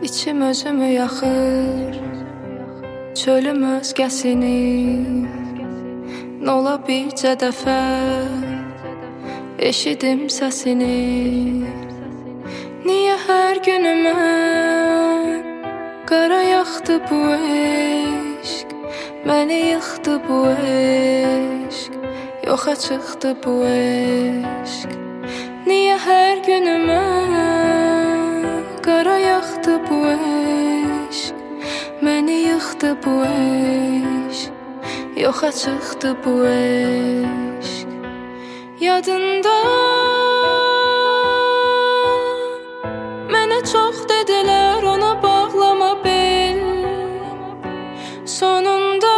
İçim özümü yaxır, çölüm özgəsini. Nola bircə dəfə eşidim səsini. Niyə hər günümə qara yaxdı bu eşq, məni yıxdı bu eşq, yoxa çıxdı bu eşq. Niyə hər günümə qara yaxdı bu eşq, məni yıxdı bu eşq, yoxa çıxdı bu eşq. Yadında mənə çox dedilər, ona bağlama bel. Sonunda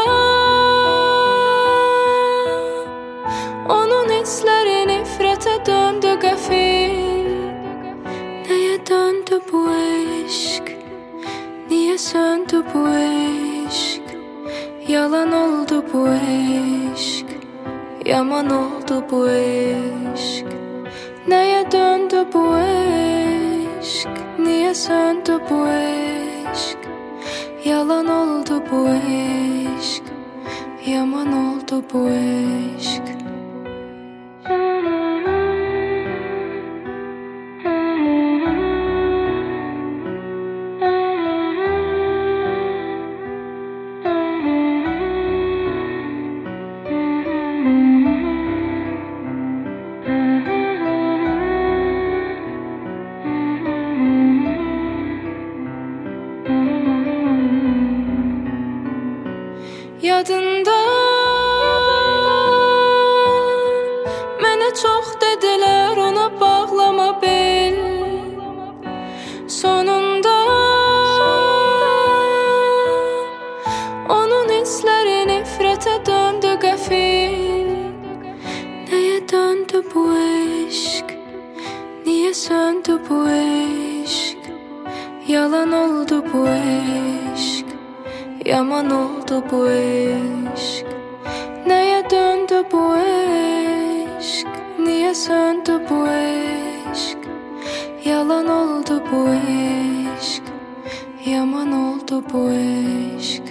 onun hissləri nifrətə döndü qəfil. Nəyə döndü bu eşq? Niyə söndü bu eşq? Yalan oldu bu eşq, yaman oldu bu eşq. Nəyə döndü bu eşq? Niyə söndü bu eşq? Yalan oldu bu eşq, yaman oldu bu eşq. Yadında mənə çox dedilər, ona bağlama bel. Sonunda onun hissləri nifrətə döndü qəfil. Nəyə döndü bu eşq? Niyə söndü bu eşq? Yalan oldu bu eşq, yaman oldu bu eşq. Nəyə döndü bu eşq? Niyə söndü bu eşq? Yalan oldu bu eşq, yaman oldu bu eşq.